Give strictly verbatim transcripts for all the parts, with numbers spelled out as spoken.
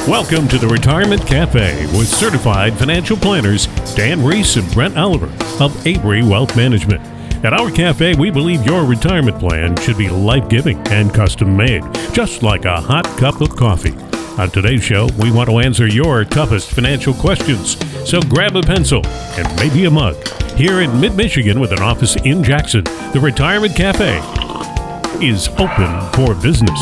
Welcome to the Retirement Cafe with certified financial planners Dan Reese and Brent Oliver of Avery Wealth Management. At our cafe, we believe your retirement plan should be life-giving and custom-made, just like a hot cup of coffee. On today's show, we want to answer your toughest financial questions. So grab a pencil and maybe a mug. Here in mid-Michigan with an office in Jackson, the Retirement Cafe is open for business.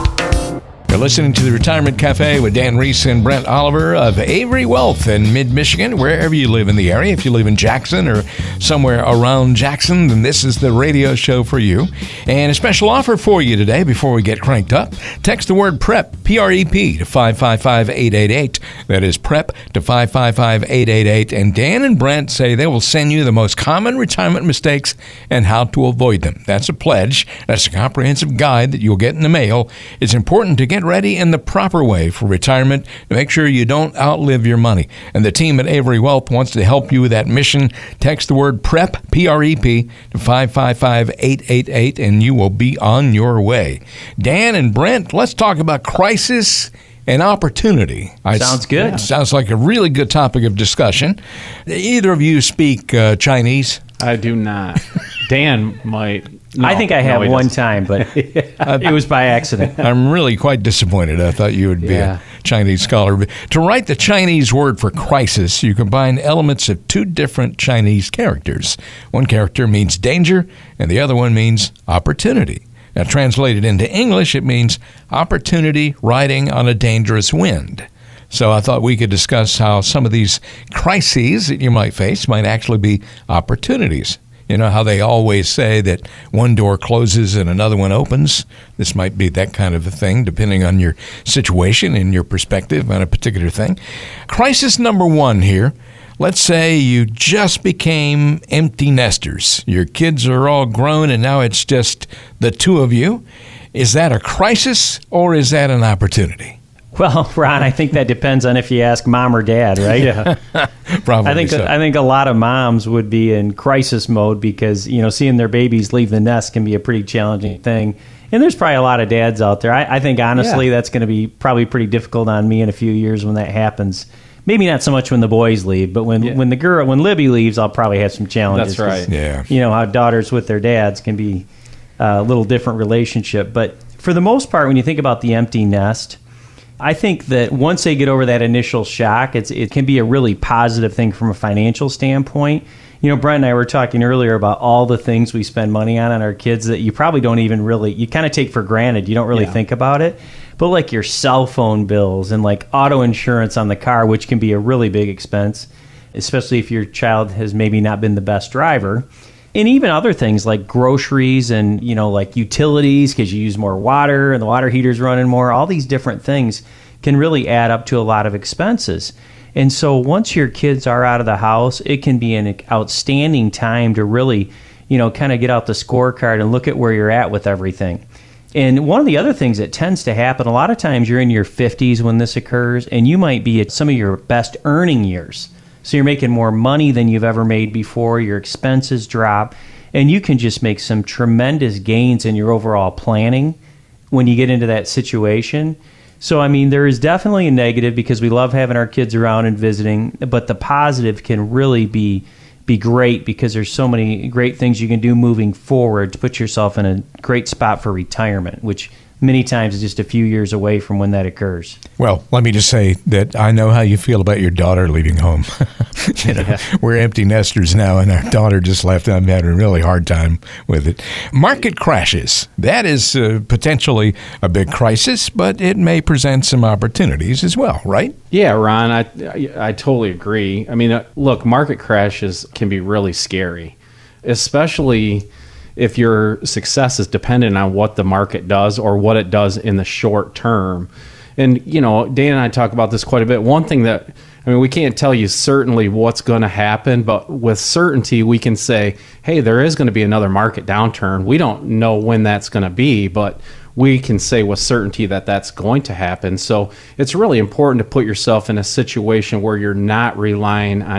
You're listening to the Retirement Cafe with Dan Reese and Brent Oliver of Avery Wealth in mid-Michigan, wherever you live in the area. If you live in Jackson or somewhere around Jackson, then this is the radio show for you. And a special offer for you today before we get cranked up. Text the word PREP, P R E P, to five five five, eight eight eight. That is PREP to five five five, eight eight eight. And Dan and Brent say they will send you the most common retirement mistakes and how to avoid them. That's a pledge. That's a comprehensive guide that you'll get in the mail. It's important to get ready in the proper way for retirement to make sure you don't outlive your money. And the team at Avery Wealth wants to help you with that mission. Text the word PREP, P R E P, to five five five, eight eight eight, and you will be on your way. Dan and Brent, let's talk about crisis and opportunity. Sounds good. It sounds like a really good topic of discussion. Either of you speak uh, Chinese? I do not. Dan might. No, I think I have no, one doesn't. time, but it was by accident. I'm really quite disappointed. I thought you would be Yeah. a Chinese scholar. To write the Chinese word for crisis, you combine elements of two different Chinese characters. One character means danger, and the other one means opportunity. Now, translated into English, it means opportunity riding on a dangerous wind. So I thought we could discuss how some of these crises that you might face might actually be opportunities. You know how they always say that one door closes and another one opens? This might be that kind of a thing, depending on your situation and your perspective on a particular thing. Crisis number one here. Let's say you just became empty nesters. Your kids are all grown and now it's just the two of you. Is that a crisis or is that an opportunity? Well, Ron, I think that depends on if you ask mom or dad, right? Yeah. Probably I think so. I think a lot of moms would be in crisis mode because, you know, seeing their babies leave the nest can be a pretty challenging thing. And there's probably a lot of dads out there. I, I think, honestly, Yeah. that's going to be probably pretty difficult on me in a few years when that happens. Maybe not so much when the boys leave, but when, Yeah. when the girl, when Libby leaves, I'll probably have some challenges. That's right. 'cause, Yeah. You know, how daughters with their dads can be a little different relationship. But for the most part, when you think about the empty nest, I think that once they get over that initial shock, it's it can be a really positive thing from a financial standpoint. You know, Brent and I were talking earlier about all the things we spend money on on our kids that you probably don't even really, you kind of take for granted. You don't really Yeah. think about it. But like your cell phone bills and like auto insurance on the car, which can be a really big expense, especially if your child has maybe not been the best driver. And even other things like groceries and, you know, like utilities because you use more water and the water heater's running more. All these different things can really add up to a lot of expenses. And so once your kids are out of the house, it can be an outstanding time to really, you know, kind of get out the scorecard and look at where you're at with everything. And one of the other things that tends to happen, a lot of times you're in your fifties when this occurs, and you might be at some of your best earning years. So you're making more money than you've ever made before, your expenses drop, and you can just make some tremendous gains in your overall planning when you get into that situation. So, I mean, there is definitely a negative because we love having our kids around and visiting, but the positive can really be be great because there's so many great things you can do moving forward to put yourself in a great spot for retirement, which many times is just a few years away from when that occurs. Well, let me just say that I know how you feel about your daughter leaving home. you know, Yeah. We're empty nesters now, and our daughter just left. I'm having a really hard time with it. Market crashes. That is uh, potentially a big crisis, but it may present some opportunities as well, right? Yeah, Ron, I, I, I totally agree. I mean, uh, look, market crashes can be really scary, especially if your success is dependent on what the market does or what it does in the short term. And, you know, Dan and I talk about this quite a bit. One thing that, I mean, we can't tell you certainly what's going to happen, but with certainty, we can say, hey, there is going to be another market downturn. We don't know when that's going to be, but we can say with certainty that that's going to happen. So it's really important to put yourself in a situation where you're not relying on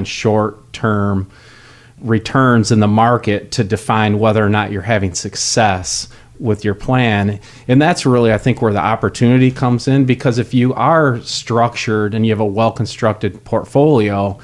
short-term returns in the market to define whether or not you're having success with your plan. And that's really, I think, where the opportunity comes in, because if you are structured and you have a well-constructed portfolio,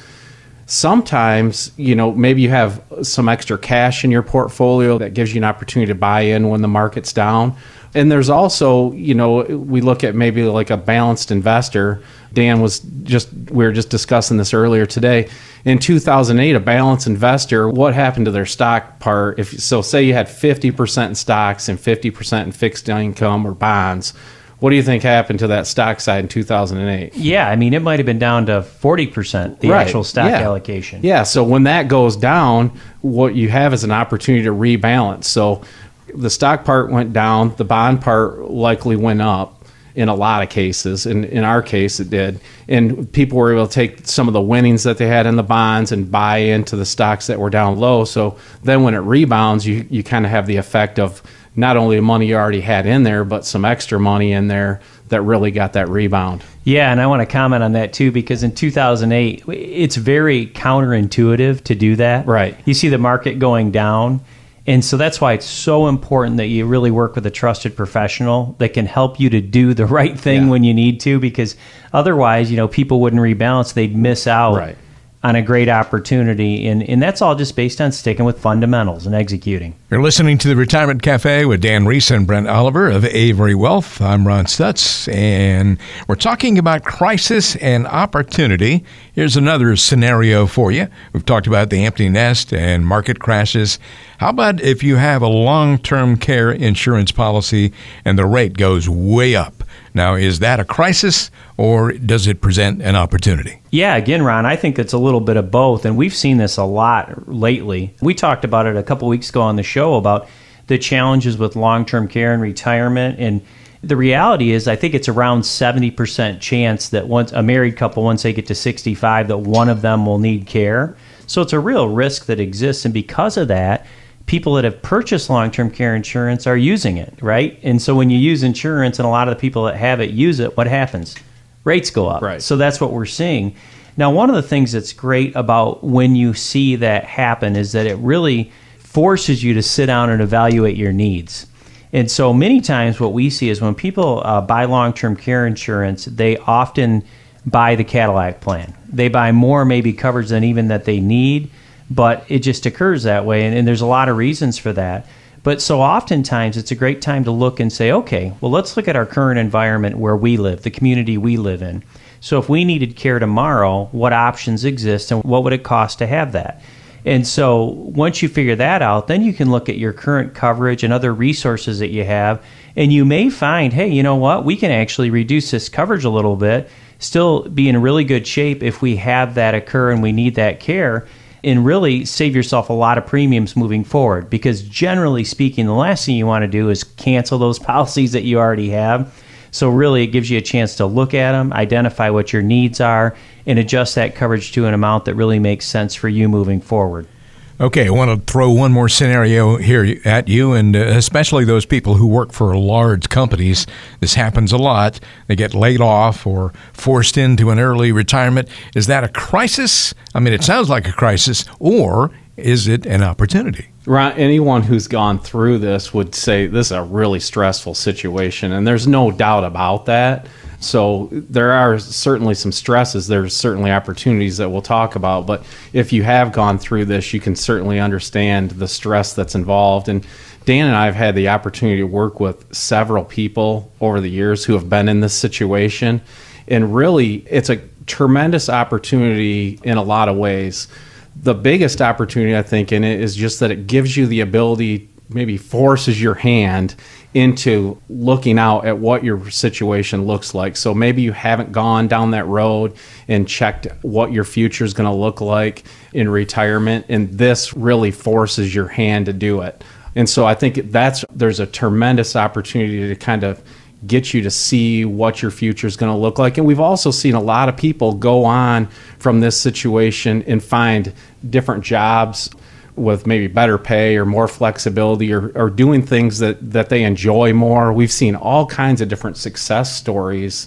sometimes, you know, maybe you have some extra cash in your portfolio that gives you an opportunity to buy in when the market's down. And there's also, you know, we look at maybe like a balanced investor. Dan was just, we were just discussing this earlier today. In two thousand eight, a balanced investor, what happened to their stock part? If so, say you had fifty percent in stocks and fifty percent in fixed income or bonds. What do you think happened to that stock side in two thousand eight? Yeah, I mean, it might have been down to forty percent, the right. actual stock yeah. allocation. Yeah, so when that goes down, what you have is an opportunity to rebalance. So the stock part went down, the bond part likely went up in a lot of cases. In, in our case, it did. And people were able to take some of the winnings that they had in the bonds and buy into the stocks that were down low. So then when it rebounds, you, you kind of have the effect of not only the money you already had in there, but some extra money in there that really got that rebound. Yeah, and I want to comment on that too, because in two thousand eight, it's very counterintuitive to do that. Right. You see the market going down, and so that's why it's so important that you really work with a trusted professional that can help you to do the right thing yeah. when you need to, because otherwise, you know, people wouldn't rebalance. They'd miss out right. on a great opportunity, and, and that's all just based on sticking with fundamentals and executing. You're listening to the Retirement Cafe with Dan Reese and Brent Oliver of Avery Wealth. I'm Ron Stutz, and we're talking about crisis and opportunity. Here's another scenario for you. We've talked about the empty nest and market crashes. How about if you have a long-term care insurance policy and the rate goes way up? Now, is that a crisis, or does it present an opportunity? Yeah, again, Ron, I think it's a little bit of both, and we've seen this a lot lately. We talked about it a couple weeks ago on the show about the challenges with long-term care and retirement, and the reality is I think it's around seventy percent chance that once a married couple, once they get to sixty-five, that one of them will need care. So it's a real risk that exists, and because of that, people that have purchased long-term care insurance are using it, right? And so when you use insurance and a lot of the people that have it use it, what happens? Rates go up. Right. So that's what we're seeing. Now, one of the things that's great about when you see that happen is that it really forces you to sit down and evaluate your needs. And so many times what we see is when people uh, buy long-term care insurance, they often buy the Cadillac plan. They buy more maybe coverage than even that they need, but it just occurs that way, and, and there's a lot of reasons for that. But so oftentimes it's a great time to look and say, okay, well, let's look at our current environment where we live, the community we live in. So if we needed care tomorrow, what options exist and what would it cost to have that? And so once you figure that out, then you can look at your current coverage and other resources that you have, and you may find, hey, you know what, we can actually reduce this coverage a little bit, still be in really good shape if we have that occur and we need that care, and really save yourself a lot of premiums moving forward. Because generally speaking, the last thing you want to do is cancel those policies that you already have. So really, it gives you a chance to look at them, identify what your needs are, and adjust that coverage to an amount that really makes sense for you moving forward. Okay, I want to throw one more scenario here at you, and uh, especially those people who work for large companies. This happens a lot. They get laid off or forced into an early retirement. Is that a crisis? I mean, it sounds like a crisis, or is it an opportunity? Ron, anyone who's gone through this would say this is a really stressful situation, and there's no doubt about that. So there are certainly some stresses. There's certainly opportunities that we'll talk about. But if you have gone through this, you can certainly understand the stress that's involved. And Dan and I have had the opportunity to work with several people over the years who have been in this situation. And really, it's a tremendous opportunity in a lot of ways. The biggest opportunity, I think, in it is just that it gives you the ability, maybe forces your hand into looking out at what your situation looks like. So maybe you haven't gone down that road and checked what your future is going to look like in retirement, and this really forces your hand to do it. And so I think that's there's a tremendous opportunity to kind of get you to see what your future is going to look like. And we've also seen a lot of people go on from this situation and find different jobs with maybe better pay or more flexibility, or, or doing things that, that they enjoy more. We've seen all kinds of different success stories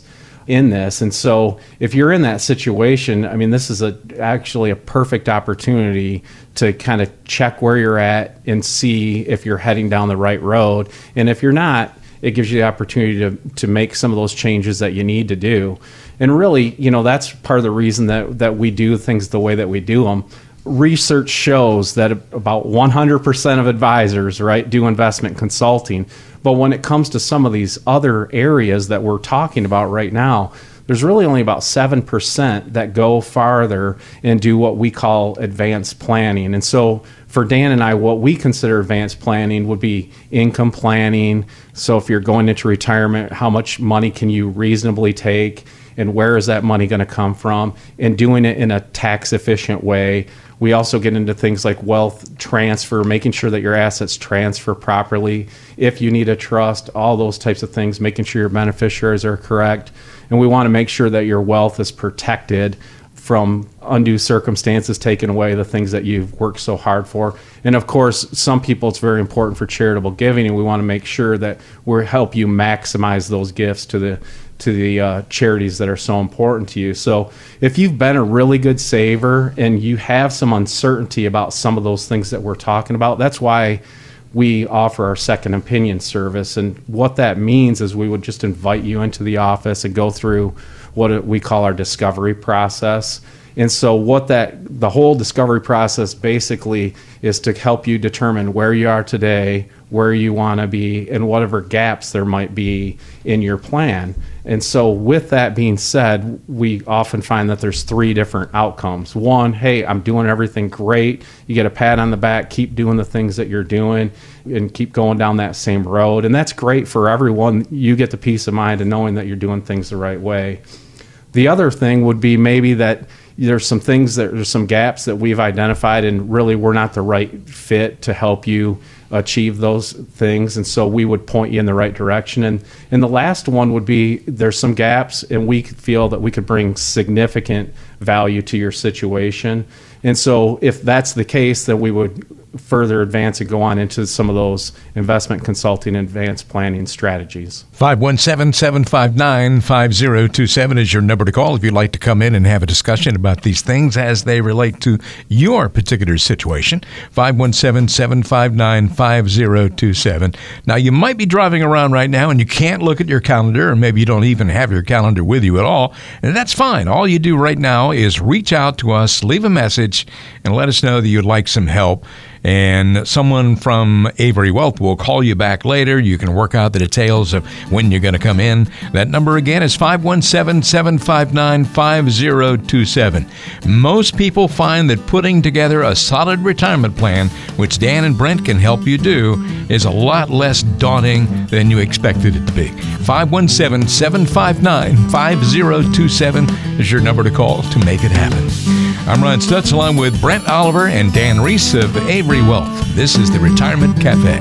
in this. And so if you're in that situation, I mean, this is a actually a perfect opportunity to kind of check where you're at and see if you're heading down the right road. And if you're not, it gives you the opportunity to, to make some of those changes that you need to do. And really, you know, that's part of the reason that, that we do things the way that we do them. Research shows that about one hundred percent of advisors, right, do investment consulting. But when it comes to some of these other areas that we're talking about right now, there's really only about seven percent that go farther and do what we call advanced planning. And so for Dan and I, what we consider advanced planning would be income planning. So if you're going into retirement, how much money can you reasonably take, and where is that money going to come from, and doing it in a tax efficient way. We also get into things like wealth transfer, making sure that your assets transfer properly. If you need a trust, all those types of things, making sure your beneficiaries are correct. And we want to make sure that your wealth is protected from undue circumstances taking away the things that you've worked so hard for. And of course, some people, it's very important for charitable giving, and we want to make sure that we help you maximize those gifts to the to the uh, charities that are so important to you. So if you've been a really good saver and you have some uncertainty about some of those things that we're talking about, that's why we offer our second opinion service. And what that means is we would just invite you into the office and go through what we call our discovery process. And so what that, the whole discovery process basically is to help you determine where you are today, where you want to be, and whatever gaps there might be in your plan. And so with that being said, we often find that there's three different outcomes. One, hey, I'm doing everything great. You get a pat on the back, keep doing the things that you're doing, and keep going down that same road. And that's great for everyone. You get the peace of mind of knowing that you're doing things the right way. The other thing would be maybe that there's some things that there's some gaps that we've identified, and really we're not the right fit to help you achieve those things. And so we would point you in the right direction. And and the last one would be there's some gaps, and we feel that we could bring significant value to your situation. And so if that's the case, then we would further advance and go on into some of those investment consulting and advanced planning strategies. five one seven, seven five nine, five zero two seven is your number to call if you'd like to come in and have a discussion about these things as they relate to your particular situation. five one seven, seven five nine, five zero two seven. Now, you might be driving around right now and you can't look at your calendar, or maybe you don't even have your calendar with you at all, and that's fine. All you do right now is reach out to us, leave a message, and let us know that you'd like some help. And someone from Avery Wealth will call you back later. You can work out the details of when you're going to come in. That number again is five one seven, seven five nine, five zero two seven. Most people find that putting together a solid retirement plan, which Dan and Brent can help you do, is a lot less daunting than you expected it to be. five one seven, seven five nine, five zero two seven is your number to call to make it happen. I'm Ron Stutz along with Brent Oliver and Dan Reese of Avery Wealth. This is the Retirement Cafe.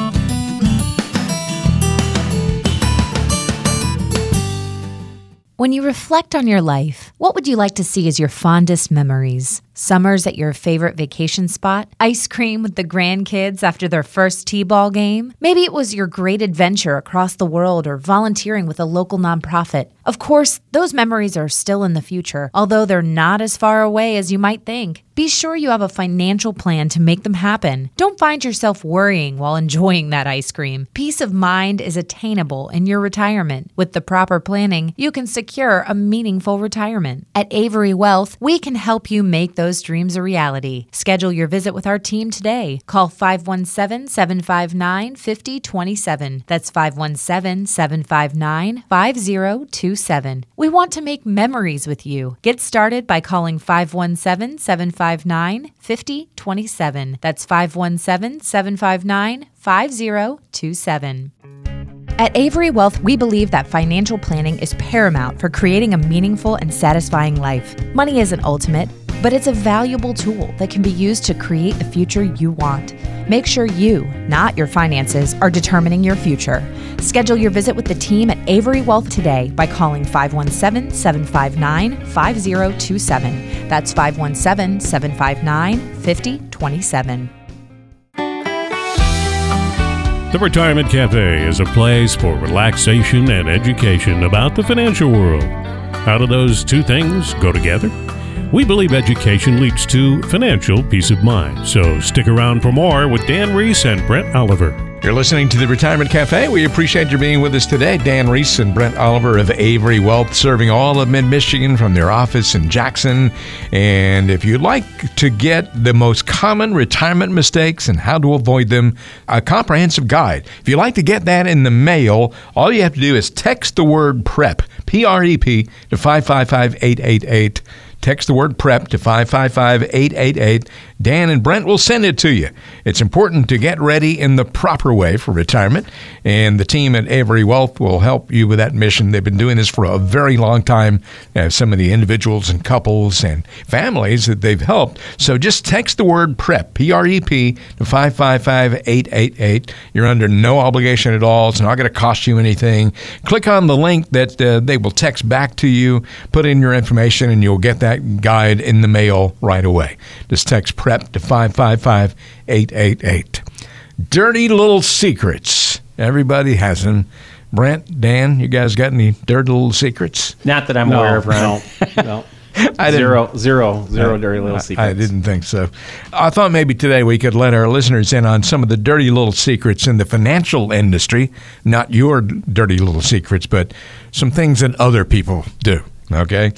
When you reflect on your life, what would you like to see as your fondest memories? Summers at your favorite vacation spot? Ice cream with the grandkids after their first t-ball game? Maybe it was your great adventure across the world or volunteering with a local nonprofit. Of course, those memories are still in the future, although they're not as far away as you might think. Be sure you have a financial plan to make them happen. Don't find yourself worrying while enjoying that ice cream. Peace of mind is attainable in your retirement. With the proper planning, you can secure a meaningful retirement. At Avery Wealth, we can help you make those dreams a reality. Schedule your visit with our team today. Call five one seven, seven five nine, five zero two seven. That's five one seven, seven five nine, five zero two seven. We want to make memories with you. Get started by calling five one seven, seven five nine, five zero two seven. That's five one seven, seven five nine, five zero two seven. At Avery Wealth, we believe that financial planning is paramount for creating a meaningful and satisfying life. Money isn't ultimate, but it's a valuable tool that can be used to create the future you want. Make sure you, not your finances, are determining your future. Schedule your visit with the team at Avery Wealth today by calling five one seven, seven five nine, five zero two seven. That's five one seven, seven five nine, five zero two seven. The Retirement Cafe is a place for relaxation and education about the financial world. How do those two things go together? We believe education leads to financial peace of mind. So stick around for more with Dan Reese and Brent Oliver. You're listening to the Retirement Cafe. We appreciate you being with us today. Dan Reese and Brent Oliver of Avery Wealth, serving all of mid-Michigan from their office in Jackson. And if you'd like to get the most common retirement mistakes and how to avoid them, a comprehensive guide. If you'd like to get that in the mail, all you have to do is text the word PREP, P R E P, to five five five, eight eight eight. Text the word PREP to five five five, eight eight eight. Dan and Brent will send it to you. It's important to get ready in the proper way for retirement, and the team at Avery Wealth will help you with that mission. They've been doing this for a very long time. Uh, some of the individuals and couples and families that they've helped. So just text the word PREP, P R E P, to five five five, eight eight eight. You're under no obligation at all. It's not going to cost you anything. Click on the link that uh, they will text back to you. Put in your information, and you'll get that guide in the mail right away. Just text PREP to five five five, eight eight eight. Dirty little secrets. Everybody has them. Brent, Dan, you guys got any dirty little secrets? Not that I'm No, aware of, Ron. no, no. I didn't- Zero, zero, zero dirty little I- secrets. I didn't think so. I thought maybe today we could let our listeners in on some of the dirty little secrets in the financial industry. Not your dirty little secrets, but some things that other people do. Okay?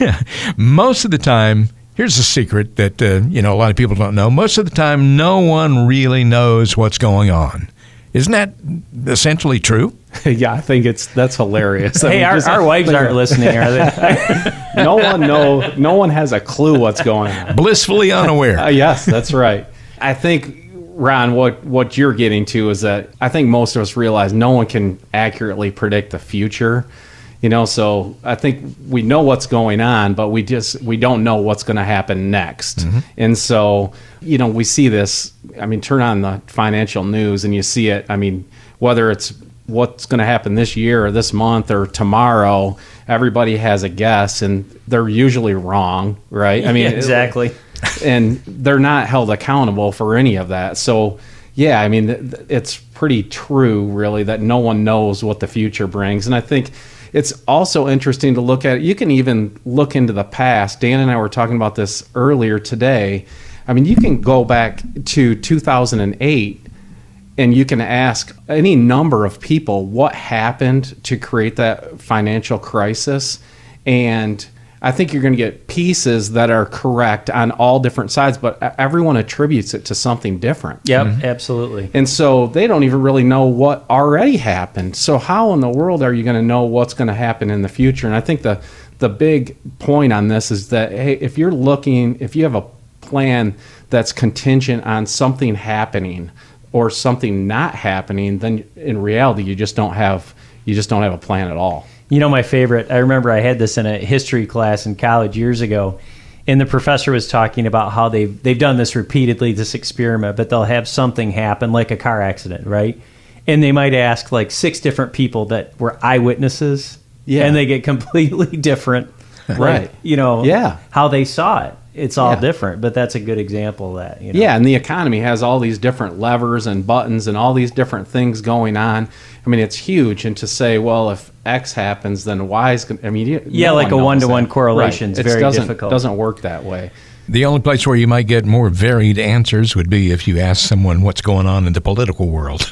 Most of the time, here's a secret that, uh, you know, a lot of people don't know. Most of the time, no one really knows what's going on. Isn't that essentially true? Yeah, I think it's that's hilarious. I Hey, mean, our, just- our wives aren't listening, are they? no one know no one has a clue what's going on. Blissfully unaware. Uh, yes, that's right. I think, Ron, what what you're getting to is that I think most of us realize no one can accurately predict the future. You know, so I think we know what's going on, but we just we don't know what's going to happen next. Mm-hmm. And so, you know, we see this. I mean, turn on the financial news and you see it. I mean, whether it's what's going to happen this year or this month or tomorrow, everybody has a guess, and they're usually wrong, right? I mean, Yeah, exactly. and they're not held accountable for any of that. So, yeah, I mean, th- th- it's pretty true, really, that no one knows what the future brings. And I think it's also interesting to look at. You can even look into the past. Dan and I were talking about this earlier today. I mean, you can go back to two thousand eight and you can ask any number of people what happened to create that financial crisis. And I think you're going to get pieces that are correct on all different sides, but everyone attributes it to something different. Yep, absolutely. And so they don't even really know what already happened. So how in the world are you going to know what's going to happen in the future? And I think the the big point on this is that, hey, if you're looking, if you have a plan that's contingent on something happening or something not happening, then in reality you just don't have you just don't have a plan at all. You know, my favorite, I remember I had this in a history class in college years ago, and the professor was talking about how they've, they've done this repeatedly, this experiment, but they'll have something happen, like a car accident, right? And they might ask like six different people that were eyewitnesses, Yeah. and they get completely different, like, Right. you know, Yeah. how they saw it. It's all Yeah. different, but that's a good example of that. You know? Yeah, and the economy has all these different levers and buttons and all these different things going on. I mean, it's huge. And to say, well, if X happens, then Y is going to, I mean, you, Yeah, no like one a knows one-to-one that. correlation is It very doesn't, difficult. doesn't work that way. The only place where you might get more varied answers would be if you ask someone what's going on in the political world.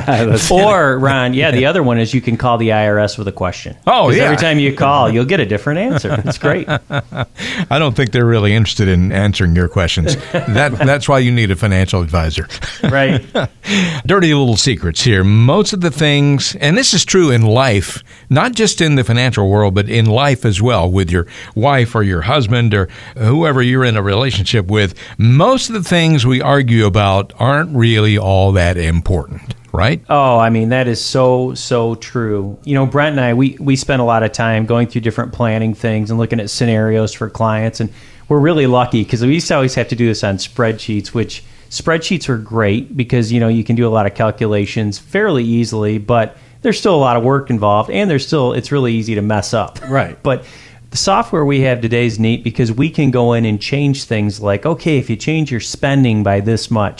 Or, Ron, yeah, the other one is you can call the I R S with a question. Oh, 'Cause yeah. Every time you call, you'll get a different answer. It's great. I don't think they're really interested in answering your questions. That That's why you need a financial advisor. Right. Dirty little secrets here. Most of the things, and this is true in life, not just in the financial world, but in life as well, with your wife or your husband or whoever you're in a relationship with, most of the things we argue about aren't really all that important, right? Oh, I mean, that is so, so true. You know, Brent and I, we, we spend a lot of time going through different planning things and looking at scenarios for clients. And we're really lucky because we used to always have to do this on spreadsheets, which spreadsheets are great because, you know, you can do a lot of calculations fairly easily, but there's still a lot of work involved, and there's still, it's really easy to mess up. Right. But the software we have today is neat because we can go in and change things like, okay, if you change your spending by this much,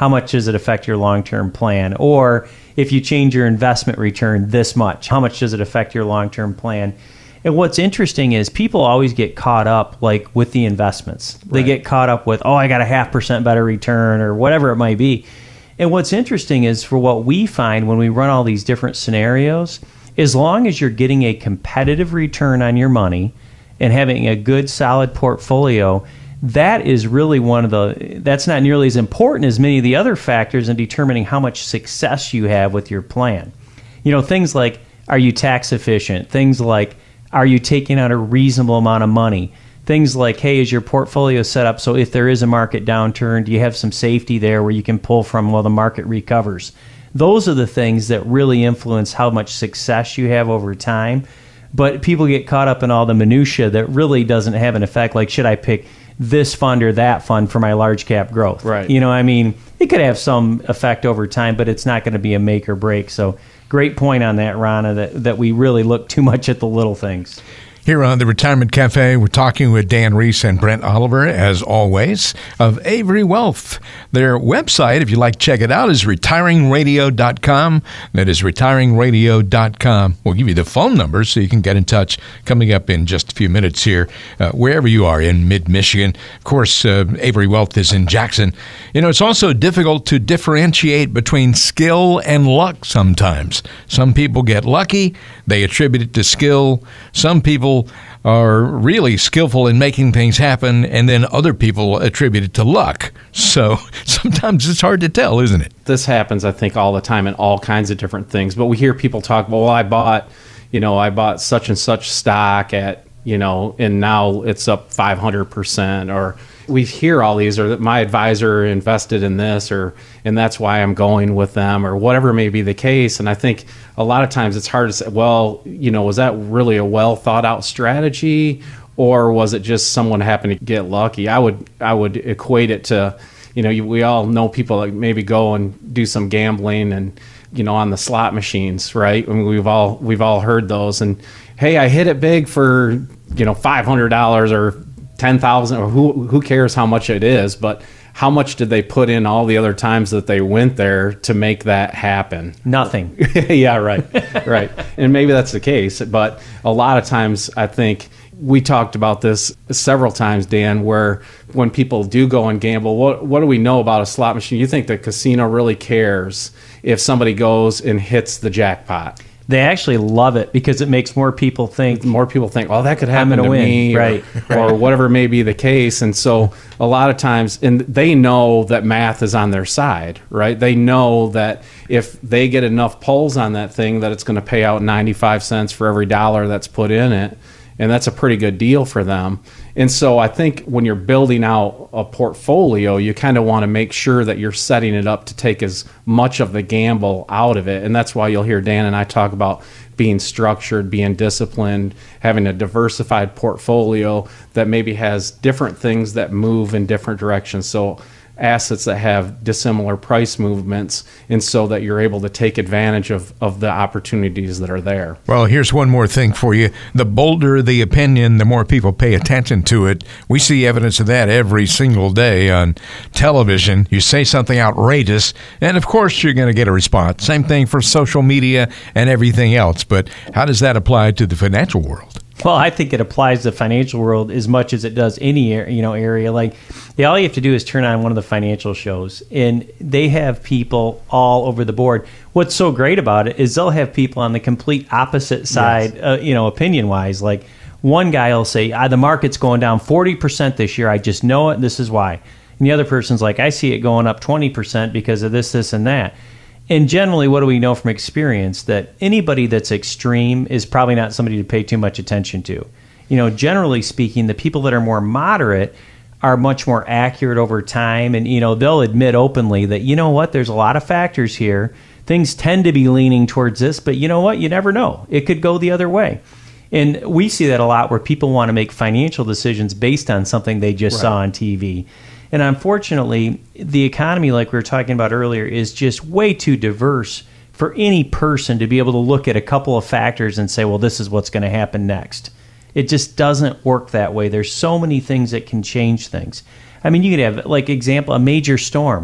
how much does it affect your long-term plan? Or if you change your investment return this much, how much does it affect your long-term plan? And what's interesting is people always get caught up like with the investments. They Right. get caught up with, oh, I got a half percent better return or whatever it might be. And what's interesting is for what we find when we run all these different scenarios, as long as you're getting a competitive return on your money and having a good solid portfolio, that is really one of the, that's not nearly as important as many of the other factors in determining how much success you have with your plan. You know, things like, are you tax efficient? Things like, are you taking out a reasonable amount of money? Things like, hey, is your portfolio set up so if there is a market downturn, do you have some safety there where you can pull from while the market recovers? Those are the things that really influence how much success you have over time. But people get caught up in all the minutia that really doesn't have an effect. Like, should I pick this fund or that fund for my large cap growth? Right. You know, I mean, it could have some effect over time, but it's not going to be a make or break. So great point on that, Rana, that, that we really look too much at the little things. Here on the Retirement Cafe, we're talking with Dan Reese and Brent Oliver, as always, of Avery Wealth. Their website, if you'd like to check it out, is retiring radio dot com. That is retiring radio dot com. We'll give you the phone number so you can get in touch coming up in just a few minutes here, uh, wherever you are in mid-Michigan. Of course, uh, Avery Wealth is in Jackson. You know, it's also difficult to differentiate between skill and luck sometimes. Some people get lucky. They attribute it to skill. Some people are really skillful in making things happen, and then other people attribute it to luck. So sometimes it's hard to tell, isn't it? This happens, I think, all the time in all kinds of different things. But we hear people talk, well, I bought, you know, I bought such and such stock at, you know, and now it's up five hundred percent. Or we hear all these, or that my advisor invested in this, or, and that's why I'm going with them, or whatever may be the case. And I think a lot of times it's hard to say, well, you know, was that really a well thought out strategy, or was it just someone happened to get lucky? I would, I would equate it to, you know, you, we all know people that maybe go and do some gambling and, you know, on the slot machines, right? I mean, we've all, we've all heard those, and hey, I hit it big for, you know, five hundred dollars or ten thousand, or who who cares how much it is, but how much did they put in all the other times that they went there to make that happen? Nothing. Yeah, right, right. And maybe that's the case, but a lot of times I think we talked about this several times, Dan, where when people do go and gamble, what what do we know about a slot machine? You think the casino really cares if somebody goes and hits the jackpot? They actually love it because it makes more people think. More people think, well, that could I'm happen gonna to win. me, or, Right, or right. whatever may be the case. And so a lot of times, and they know that math is on their side, right? They know that if they get enough pulls on that thing, that it's going to pay out ninety-five cents for every dollar that's put in it. And that's a pretty good deal for them. And so I think when you're building out a portfolio, you kind of want to make sure that you're setting it up to take as much of the gamble out of it. And that's why you'll hear Dan and I talk about being structured, being disciplined, having a diversified portfolio that maybe has different things that move in different directions. So assets that have dissimilar price movements, and so that you're able to take advantage of, of the opportunities that are there. Well, here's one more thing for you. The bolder the opinion, the more people pay attention to it. We see evidence of that every single day on television. You say something outrageous, and of course you're going to get a response. Same thing for social media and everything else. But how does that apply to the financial world? Well, I think it applies to the financial world as much as it does any ar- you know area. Like, yeah, all you have to do is turn on one of the financial shows, and they have people all over the board. What's so great about it is they'll have people on the complete opposite side, yes. uh, you know, opinion-wise. Like, one guy will say, ah, the market's going down forty percent this year. I just know it, and this is why. And the other person's like, I see it going up twenty percent because of this, this, and that. And generally, what do we know from experience? That anybody that's extreme is probably not somebody to pay too much attention to. You know, generally speaking, the people that are more moderate are much more accurate over time. And, you know, they'll admit openly that, you know what, there's a lot of factors here. Things tend to be leaning towards this, but you know what? You never know. It could go the other way. And we see that a lot where people want to make financial decisions based on something they just Right. saw on T V. And unfortunately, the economy, like we were talking about earlier, is just way too diverse for any person to be able to look at a couple of factors and say, well, this is what's going to happen next. It just doesn't work that way. There's so many things that can change things. I mean, you could have, like, example, a major storm.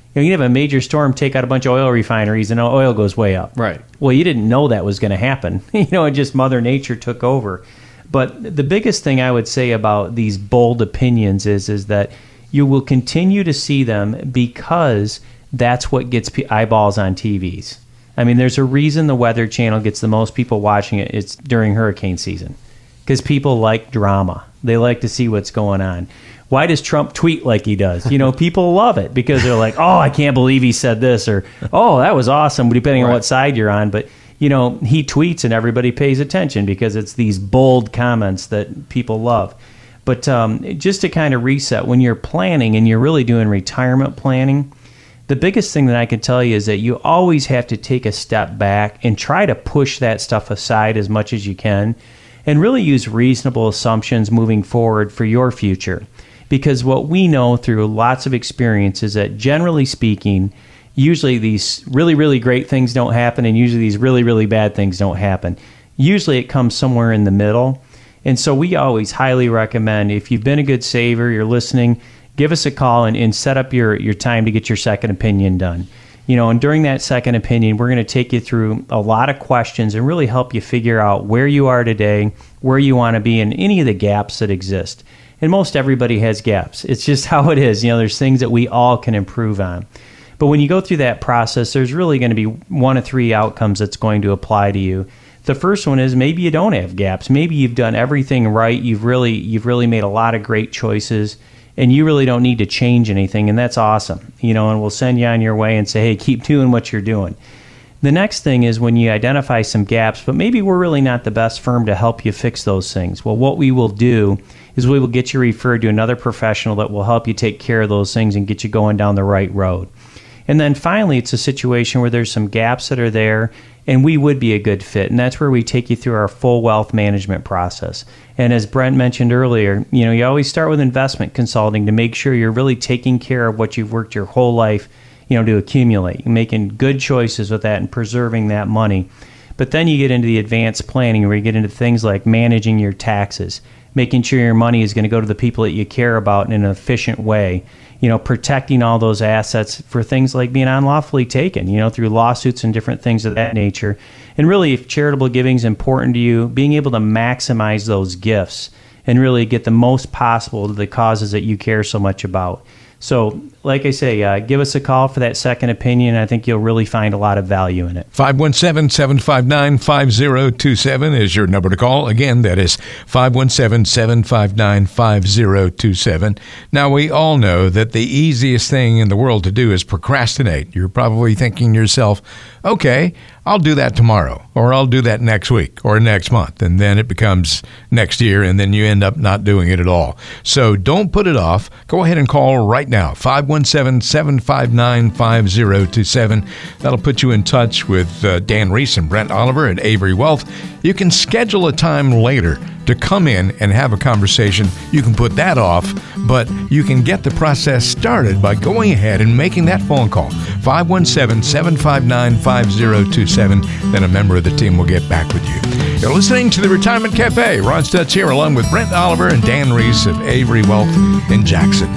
You know, you have a major storm take out a bunch of oil refineries and oil goes way up. Right. Well, you didn't know that was going to happen. You know, it just Mother Nature took over. But the biggest thing I would say about these bold opinions is, is that you will continue to see them because that's what gets eyeballs on T Vs. I mean, there's a reason the Weather Channel gets the most people watching it. It's during hurricane season because people like drama. They like to see what's going on. Why does Trump tweet like he does? You know, people love it because they're like, oh, I can't believe he said this, or, oh, that was awesome, depending right. on what side you're on. But, you know, he tweets and everybody pays attention because it's these bold comments that people love. But um, just to kind of reset, when you're planning and you're really doing retirement planning, the biggest thing that I can tell you is that you always have to take a step back and try to push that stuff aside as much as you can and really use reasonable assumptions moving forward for your future. Because what we know through lots of experience is that generally speaking, usually these really, really great things don't happen and usually these really, really bad things don't happen. Usually it comes somewhere in the middle. And so we always highly recommend, if you've been a good saver, you're listening, give us a call and, and set up your, your time to get your second opinion done. You know, and during that second opinion, we're going to take you through a lot of questions and really help you figure out where you are today, where you want to be, and any of the gaps that exist. And most everybody has gaps. It's just how it is. You know, there's things that we all can improve on. But when you go through that process, there's really going to be one of three outcomes that's going to apply to you. The first one is maybe you don't have gaps. Maybe you've done everything right. You've really, you've really made a lot of great choices, and you really don't need to change anything, and that's awesome. You know, and we'll send you on your way and say, hey, keep doing what you're doing. The next thing is when you identify some gaps, but maybe we're really not the best firm to help you fix those things. Well, what we will do is we will get you referred to another professional that will help you take care of those things and get you going down the right road. And then finally, it's a situation where there's some gaps that are there and we would be a good fit. And that's where we take you through our full wealth management process. And as Brent mentioned earlier, you know, you always start with investment consulting to make sure you're really taking care of what you've worked your whole life, you know, to accumulate, making good choices with that and preserving that money. But then you get into the advanced planning where you get into things like managing your taxes, making sure your money is going to go to the people that you care about in an efficient way, you know, protecting all those assets for things like being unlawfully taken, you know, through lawsuits and different things of that nature. And really, if charitable giving is important to you, being able to maximize those gifts and really get the most possible to the causes that you care so much about. So, like I say, uh, give us a call for that second opinion. I think you'll really find a lot of value in it. five one seven, seven five nine, five zero two seven is your number to call. Again, that is five one seven, seven five nine, five zero two seven. Now, we all know that the easiest thing in the world to do is procrastinate. You're probably thinking to yourself, okay, I'll do that tomorrow, or I'll do that next week or next month, and then it becomes next year, and then you end up not doing it at all. So don't put it off. Go ahead and call right now, five one seven, seven five nine, five zero two seven. That'll put you in touch with uh, Dan Reese and Brent Oliver at Avery Wealth. You can schedule a time later to come in and have a conversation. You can put that off, but you can get the process started by going ahead and making that phone call, five one seven, seven five nine, five zero two seven. Then a member of the team will get back with you. You're listening to the Retirement Cafe. Ron Stutz here along with Brent Oliver and Dan Reese of Avery Wealth in Jackson.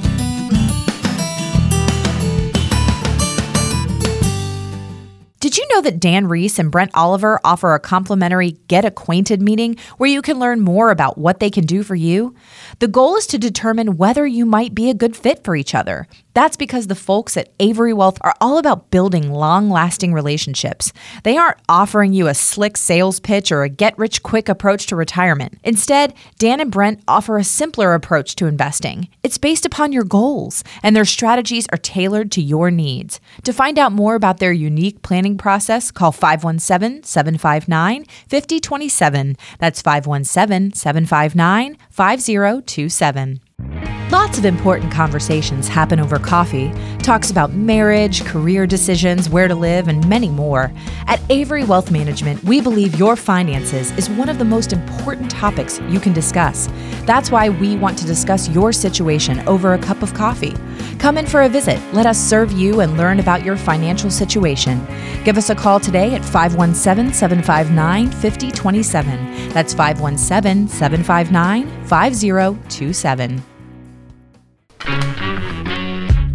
Did you know that Dan Reese and Brent Oliver offer a complimentary Get Acquainted meeting where you can learn more about what they can do for you? The goal is to determine whether you might be a good fit for each other. That's because the folks at Avery Wealth are all about building long-lasting relationships. They aren't offering you a slick sales pitch or a get-rich-quick approach to retirement. Instead, Dan and Brent offer a simpler approach to investing. It's based upon your goals, and their strategies are tailored to your needs. To find out more about their unique planning process, call five one seven, seven five nine, five zero two seven. That's five one seven, seven five nine, five zero two seven. Lots of important conversations happen over coffee. Talks about marriage, career decisions, where to live, and many more. At Avery Wealth Management, we believe your finances is one of the most important topics you can discuss. That's why we want to discuss your situation over a cup of coffee. Come in for a visit. Let us serve you and learn about your financial situation. Give us a call today at five one seven, seven five nine, five zero two seven. That's five one seven, seven five nine, five zero two seven.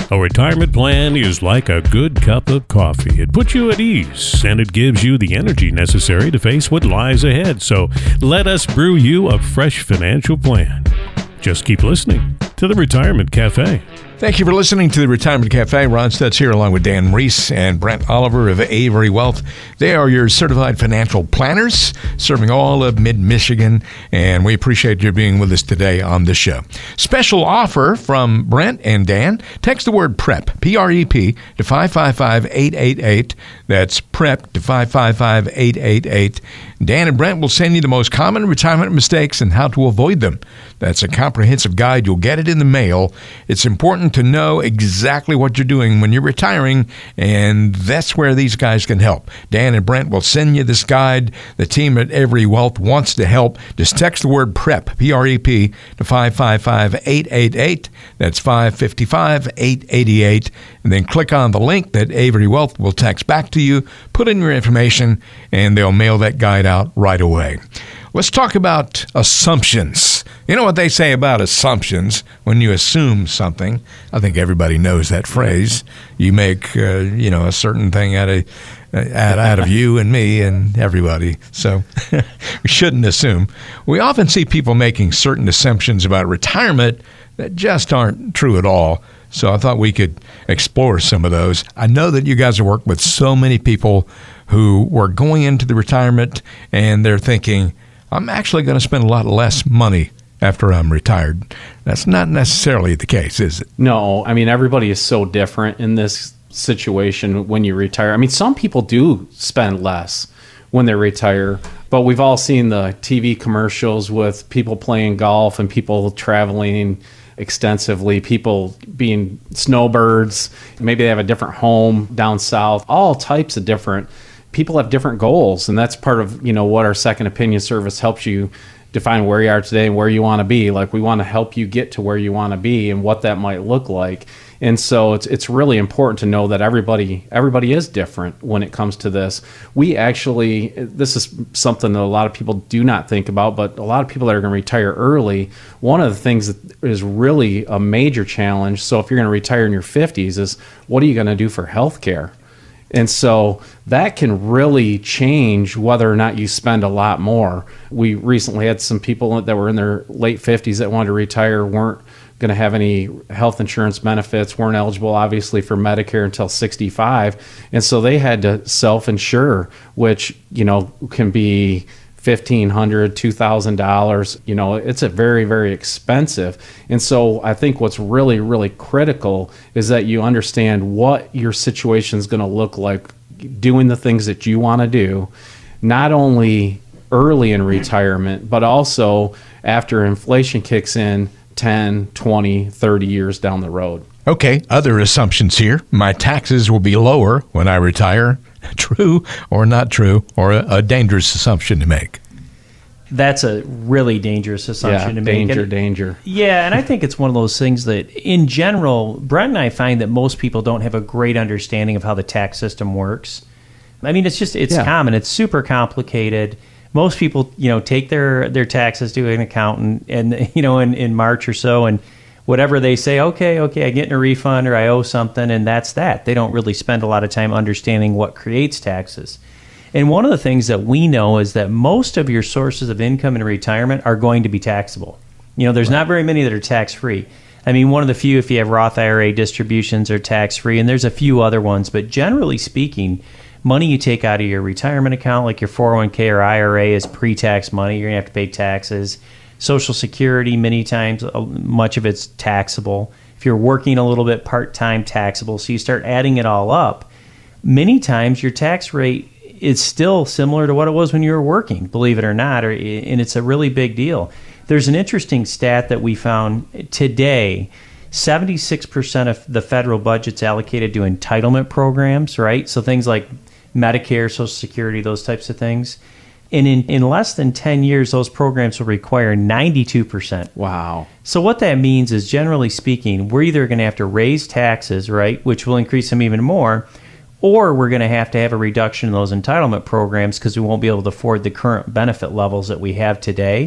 A retirement plan is like a good cup of coffee. It puts you at ease, and it gives you the energy necessary to face what lies ahead. So let us brew you a fresh financial plan. Just keep listening to the Retirement Cafe. Thank you for listening to the Retirement Cafe. Ron Stutz here along with Dan Reese and Brent Oliver of Avery Wealth. They are your certified financial planners serving all of mid-Michigan, and we appreciate you being with us today on the show. Special offer from Brent and Dan. Text the word PREP, P R E P, to five five five, eight eight eight. That's PREP to five five five, eight eight eight. Dan and Brent will send you the most common retirement mistakes and how to avoid them. That's a comprehensive guide. You'll get it in the mail. It's important to know exactly what you're doing when you're retiring, and that's where these guys can help. Dan and Brent will send you this guide. The team at Avery Wealth wants to help. Just text the word PREP, P R E P, to five five five, eight eight eight. That's five five five, eight eight eight. And then click on the link that Avery Wealth will text back to you. Put in your information, and they'll mail that guide out right away. Let's talk about assumptions. You know what they say about assumptions? When you assume something, I think everybody knows that phrase. You make, uh, you know, a certain thing out of out, out of you and me and everybody. So we shouldn't assume. We often see people making certain assumptions about retirement that just aren't true at all. So I thought we could explore some of those. I know that you guys have worked with so many people who were going into the retirement and they're thinking, I'm actually going to spend a lot less money after I'm retired. That's not necessarily the case, is it? No, I mean, everybody is so different in this situation when you retire. I mean, some people do spend less when they retire, but we've all seen the T V commercials with people playing golf and people traveling extensively, people being snowbirds. Maybe they have a different home down south, all types of different people have different goals, and that's part of, you know, what our second opinion service helps you define where you are today and where you want to be. Like, we want to help you get to where you want to be and what that might look like. And so it's it's really important to know that everybody everybody is different when it comes to this. We actually, this is something that a lot of people do not think about, but a lot of people that are going to retire early, one of the things that is really a major challenge, so if you're going to retire in your fifties, is what are you going to do for health care? And so that can really change whether or not you spend a lot more. We recently had some people that were in their late fifties that wanted to retire, weren't going to have any health insurance benefits, weren't eligible, obviously, for Medicare until sixty-five. And so they had to self-insure, which, you know, can be fifteen hundred dollars, two thousand dollars. You know, it's a very, very expensive. And so I think what's really, really critical is that you understand what your situation is going to look like doing the things that you want to do, not only early in retirement, but also after inflation kicks in ten, twenty, thirty years down the road. Okay, other assumptions here. My taxes will be lower when I retire. True or not true, or a, a dangerous assumption to make? That's a really dangerous assumption yeah, to make. Danger, and, danger. Yeah, and I think it's one of those things that, in general, Brent and I find that most people don't have a great understanding of how the tax system works. I mean, it's just, it's yeah. common. It's super complicated. Most people, you know, take their, their taxes to an accountant, and, you know, in, in March or so, and whatever they say, okay, okay, I get a refund or I owe something, and that's that. They don't really spend a lot of time understanding what creates taxes. And one of the things that we know is that most of your sources of income in retirement are going to be taxable. You know, there's right. not very many that are tax-free. I mean, one of the few, if you have Roth I R A distributions, are tax-free, and there's a few other ones. But generally speaking, money you take out of your retirement account, like your four oh one k or I R A, is pre-tax money. You're going to have to pay taxes. Social Security, many times, much of it's taxable. If you're working a little bit part-time, taxable. So you start adding it all up. Many times your tax rate is still similar to what it was when you were working, believe it or not, or, and it's a really big deal. There's an interesting stat that we found today. seventy-six percent of the federal budget's allocated to entitlement programs, right? So things like Medicare, Social Security, those types of things. And in, in less than ten years, those programs will require ninety-two percent. Wow. So what that means is, generally speaking, we're either going to have to raise taxes, right, which will increase them even more, or we're going to have to have a reduction in those entitlement programs because we won't be able to afford the current benefit levels that we have today.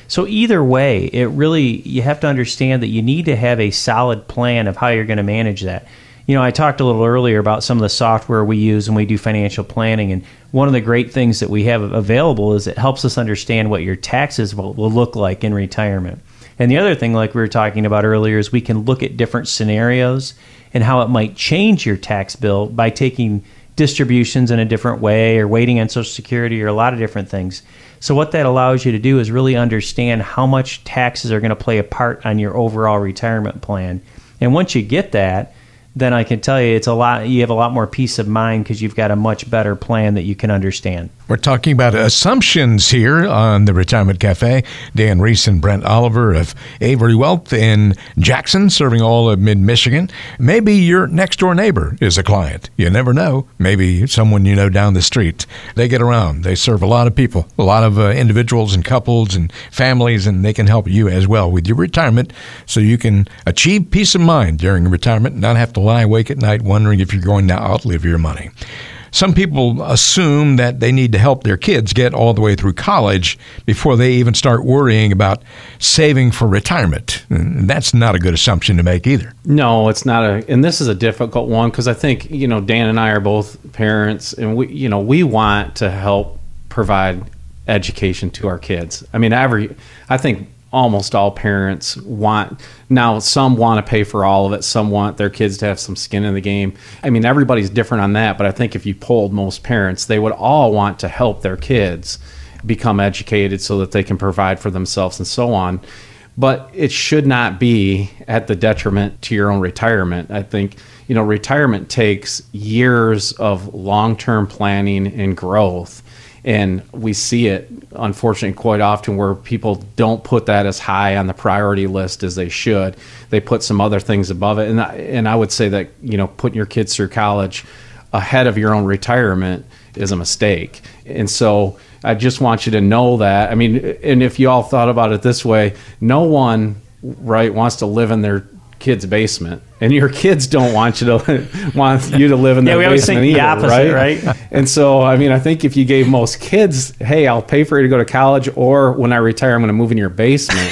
So either way, it really, you have to understand that you need to have a solid plan of how you're going to manage that. You know, I talked a little earlier about some of the software we use when we do financial planning, and one of the great things that we have available is it helps us understand what your taxes will, will look like in retirement. And the other thing, like we were talking about earlier, is we can look at different scenarios and how it might change your tax bill by taking distributions in a different way or waiting on Social Security or a lot of different things. So what that allows you to do is really understand how much taxes are going to play a part on your overall retirement plan. And once you get that, then I can tell you it's a lot. You have a lot more peace of mind because you've got a much better plan that you can understand. We're talking about assumptions here on the Retirement Cafe. Dan Reese and Brent Oliver of Avery Wealth in Jackson, serving all of mid-Michigan. Maybe your next-door neighbor is a client. You never know. Maybe someone you know down the street. They get around. They serve a lot of people, a lot of uh, individuals and couples and families, and they can help you as well with your retirement so you can achieve peace of mind during retirement and not have to lie awake at night wondering if you're going to outlive your money. Some people assume that they need to help their kids get all the way through college before they even start worrying about saving for retirement. And that's not a good assumption to make either. No, it's not a, and this is a difficult one because I think, you know, Dan and I are both parents, and we, you know, we want to help provide education to our kids. I mean, every, I think almost all parents want, now some want to pay for all of it, some want their kids to have some skin in the game. I mean, everybody's different on that, but I think if you polled most parents, they would all want to help their kids become educated so that they can provide for themselves and so on. But it should not be at the detriment to your own retirement. I think, you know, retirement takes years of long-term planning and growth. And we see it, unfortunately, quite often where people don't put that as high on the priority list as they should. They put some other things above it. And I, and I would say that, you know, putting your kids through college ahead of your own retirement is a mistake. And so I just want you to know that. I mean, and if you all thought about it this way, no one, right, wants to live in their kid's basement, and your kids don't want you to want you to live in their yeah, we basement always think either, the opposite, right? right? And so, I mean, I think if you gave most kids, hey, I'll pay for you to go to college, or when I retire, I'm going to move in your basement.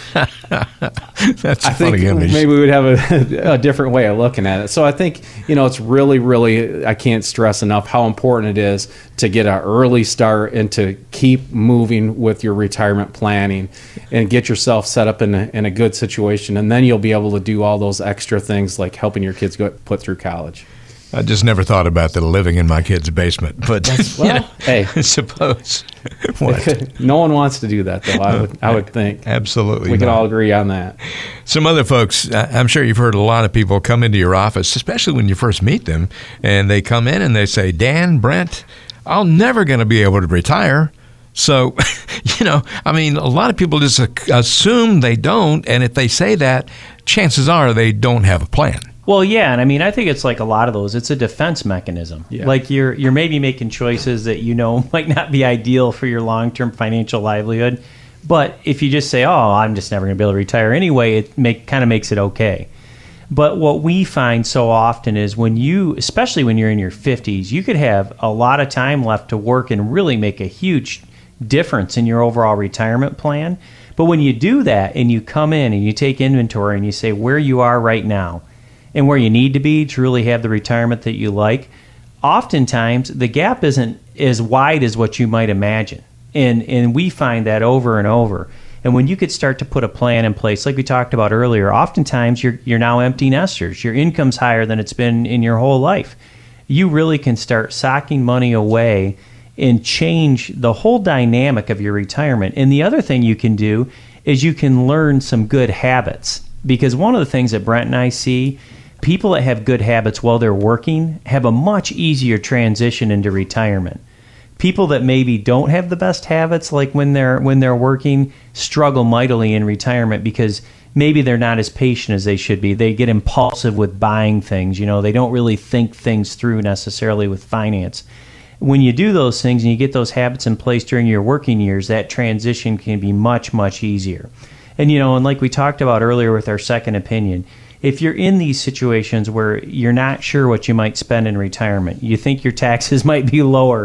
That's a I funny think image. maybe we would have a, a different way of looking at it. So I think, you know, it's really, really, I can't stress enough how important it is to get an early start and to keep moving with your retirement planning and get yourself set up in a, in a good situation. And then you'll be able to do all those extra things like helping your kids go put through college. I just never thought about the living in my kid's basement, but well, you know, hey, I suppose. What? No one wants to do that, though. I would, I would think. Absolutely, we can not. all agree on that. Some other folks, I'm sure you've heard a lot of people come into your office, especially when you first meet them, and they come in and they say, "Dan, Brent, I'm never going to be able to retire." So, you know, I mean, a lot of people just assume they don't, and if they say that, chances are they don't have a plan. Well, yeah, and I mean, I think it's like a lot of those. It's a defense mechanism. Yeah. Like you're you're maybe making choices that you know might not be ideal for your long-term financial livelihood, but if you just say, "Oh, I'm just never going to be able to retire anyway," it make kind of makes it okay. But what we find so often is when you, especially when you're in your fifties, you could have a lot of time left to work and really make a huge difference in your overall retirement plan. But when you do that and you come in and you take inventory and you say where you are right now and where you need to be to really have the retirement that you like, oftentimes the gap isn't as wide as what you might imagine. And and we find that over and over. And when you could start to put a plan in place, like we talked about earlier, oftentimes you're you're now empty nesters. Your income's higher than it's been in your whole life. You really can start socking money away and change the whole dynamic of your retirement. And the other thing you can do is you can learn some good habits. Because one of the things that Brent and I see, people that have good habits while they're working have a much easier transition into retirement. People that maybe don't have the best habits, like when they're when they're working, struggle mightily in retirement because maybe they're not as patient as they should be. They get impulsive with buying things. You know, they don't really think things through necessarily with finance. When you do those things and you get those habits in place during your working years, that transition can be much, much easier. And, you know, and like we talked about earlier with our second opinion, if you're in these situations where you're not sure what you might spend in retirement, you think your taxes might be lower,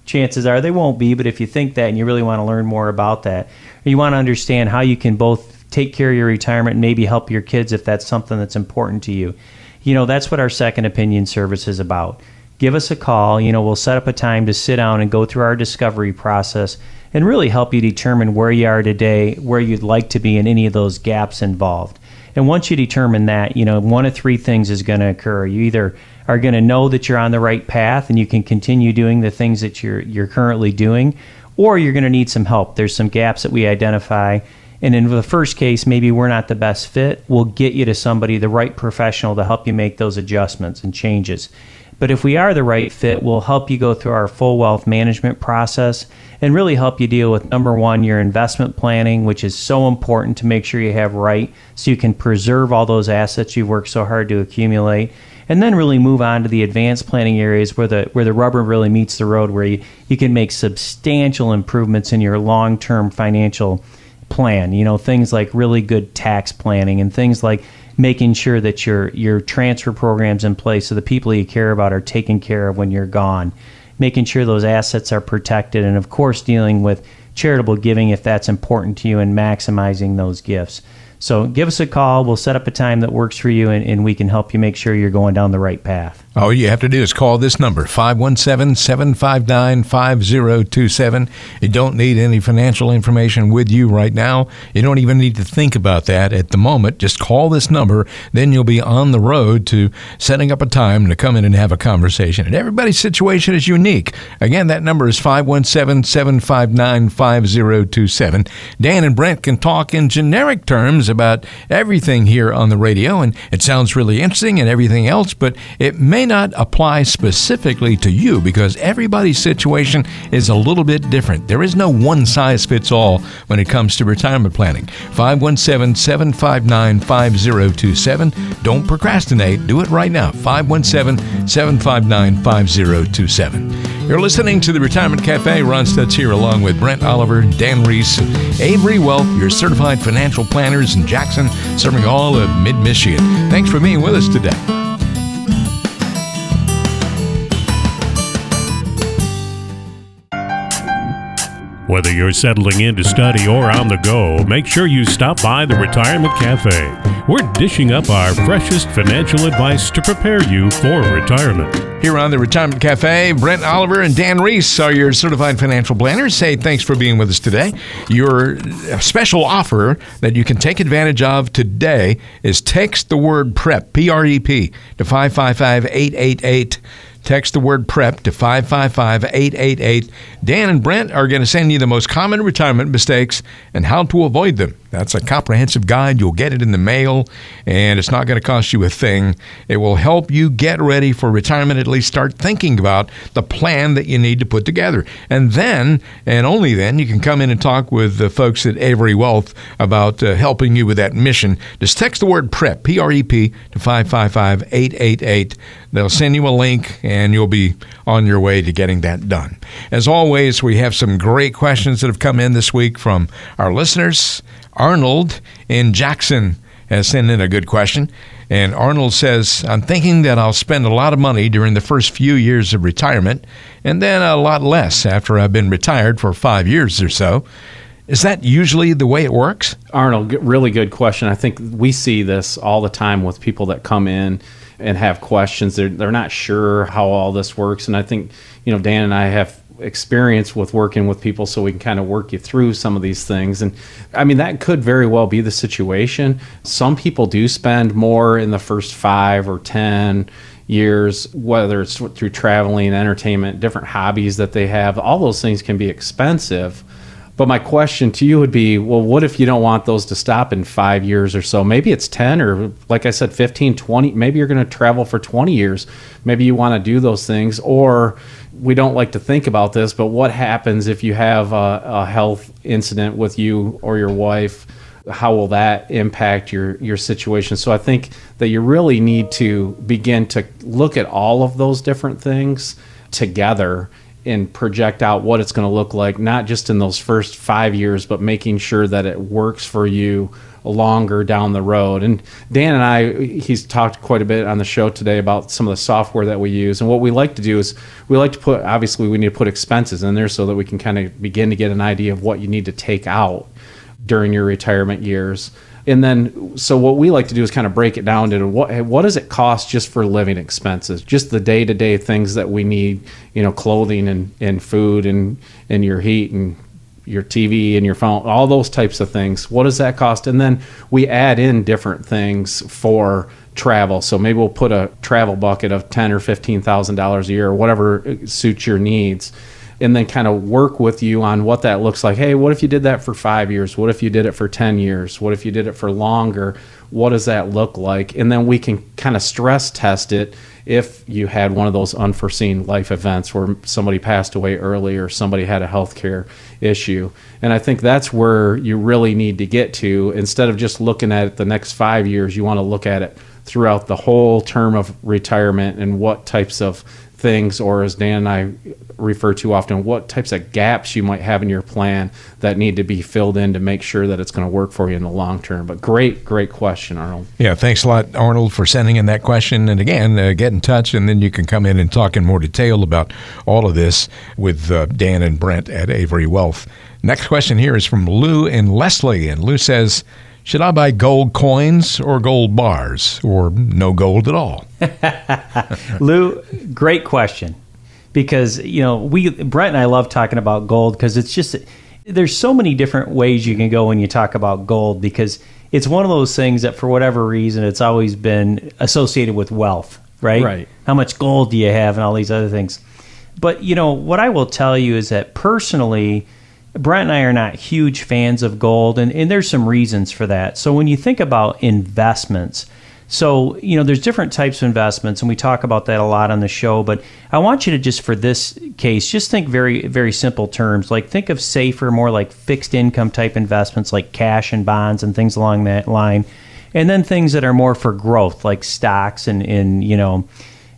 chances are they won't be, but if you think that and you really want to learn more about that, or you want to understand how you can both take care of your retirement and maybe help your kids if that's something that's important to you, you know, that's what our second opinion service is about. Give us a call. You know, we'll set up a time to sit down and go through our discovery process and really help you determine where you are today, where you'd like to be, and any of those gaps involved. And once you determine that, you know, one of three things is going to occur. You either are going to know that you're on the right path and you can continue doing the things that you're you're currently doing, or you're going to need some help. There's some gaps that we identify. And in the first case, maybe we're not the best fit. We'll get you to somebody, the right professional, to help you make those adjustments and changes. But if we are the right fit, we'll help you go through our full wealth management process and really help you deal with, number one, your investment planning, which is so important to make sure you have right so you can preserve all those assets you've worked so hard to accumulate. And then really move on to the advanced planning areas where the where the rubber really meets the road, where you, you can make substantial improvements in your long-term financial plan. You know, things like really good tax planning and things like making sure that your your transfer program's in place so the people you care about are taken care of when you're gone, making sure those assets are protected, and of course dealing with charitable giving if that's important to you and maximizing those gifts. So give us a call. We'll set up a time that works for you, and, and we can help you make sure you're going down the right path. All you have to do is call this number, five one seven, seven five nine, five zero two seven. You don't need any financial information with you right now. You don't even need to think about that at the moment. Just call this number. Then you'll be on the road to setting up a time to come in and have a conversation. And everybody's situation is unique. Again, that number is five one seven, seven five nine, five zero two seven. Dan and Brent can talk in generic terms about everything here on the radio, and it sounds really interesting and everything else, but it may not apply specifically to you because everybody's situation is a little bit different. There is no one size fits all when it comes to retirement planning. five one seven, seven five nine, five zero two seven. Don't procrastinate. Do it right now. five one seven, seven five nine, five zero two seven. You're listening to the Retirement Cafe. Ron Stutz here along with Brent Oliver, Dan Reese, Avery Wealth, your certified financial planners in Jackson, serving all of mid-Michigan. Thanks for being with us today. Whether you're settling in to study or on the go, make sure you stop by the Retirement Cafe. We're dishing up our freshest financial advice to prepare you for retirement. Here on the Retirement Cafe, Brent Oliver and Dan Reese are your certified financial planners. Say thanks for being with us today. Your special offer that you can take advantage of today is text the word PREP, P R E P, to five five five, eight eight eight. Text the word PREP to five five five, eight eight eight. Dan and Brent are going to send you the most common retirement mistakes and how to avoid them. That's a comprehensive guide. You'll get it in the mail, and it's not going to cost you a thing. It will help you get ready for retirement, at least start thinking about the plan that you need to put together. And then, and only then, you can come in and talk with the folks at Avery Wealth about uh, helping you with that mission. Just text the word PREP, P R E P, to five five five, eight eight eight. They'll send you a link, and you'll be on your way to getting that done. As always, we have some great questions that have come in this week from our listeners. Arnold in Jackson has sent in a good question. And Arnold says, I'm thinking that I'll spend a lot of money during the first few years of retirement and then a lot less after I've been retired for five years or so. Is that usually the way it works? Arnold, really good question. I think we see this all the time with people that come in and have questions. They're, they're not sure how all this works. And I think, you know, Dan and I have experience with working with people, so we can kind of work you through some of these things. And I mean, that could very well be the situation. Some people do spend more in the first five or ten years, whether it's through traveling, entertainment, different hobbies that they have. All those things can be expensive. But my question to you would be, well, what if you don't want those to stop in five years or so? Maybe it's ten or, like I said, fifteen, twenty. Maybe you're going to travel for twenty years. Maybe you want to do those things. Or we don't like to think about this, but what happens if you have a, a health incident with you or your wife? How will that impact your, your situation? So I think that you really need to begin to look at all of those different things together and project out what it's going to look like, not just in those first five years, but making sure that it works for you longer down the road. And Dan and I, he's talked quite a bit on the show today about some of the software that we use. And what we like to do is we like to put, obviously we need to put expenses in there so that we can kind of begin to get an idea of what you need to take out during your retirement years. And then, so what we like to do is kind of break it down to what what does it cost just for living expenses, just the day-to-day things that we need, you know, clothing and, and food and, and your heat and your T V and your phone, all those types of things. What does that cost? And then we add in different things for travel. So maybe we'll put a travel bucket of ten thousand dollars or fifteen thousand dollars a year, or whatever suits your needs, and then kind of work with you on what that looks like. Hey, what if you did that for five years? What if you did it for ten years? What if you did it for longer? What does that look like? And then we can kind of stress test it if you had one of those unforeseen life events where somebody passed away early or somebody had a healthcare issue. And I think that's where you really need to get to. Instead of just looking at it the next five years, you want to look at it throughout the whole term of retirement and what types of things, or as Dan and I refer to often, what types of gaps you might have in your plan that need to be filled in to make sure that it's going to work for you in the long term. But great, great question, Arnold. Yeah, thanks a lot, Arnold, for sending in that question. And again, uh, get in touch, and then you can come in and talk in more detail about all of this with uh, Dan and Brent at Avery Wealth. Next question here is from Lou and Leslie. And Lou says, should I buy gold coins or gold bars, or no gold at all? Lou, great question. Because, you know, we Brent and I love talking about gold because it's just, there's so many different ways you can go when you talk about gold, because it's one of those things that for whatever reason it's always been associated with wealth, right? Right. How much gold do you have and all these other things. But, you know, what I will tell you is that personally, Brent and I are not huge fans of gold, and, and there's some reasons for that. So when you think about investments, so, you know, there's different types of investments, and we talk about that a lot on the show, but I want you to just, for this case, just think very, very simple terms. Like, think of safer, more like fixed income type investments like cash and bonds and things along that line. And then things that are more for growth, like stocks and, and you know,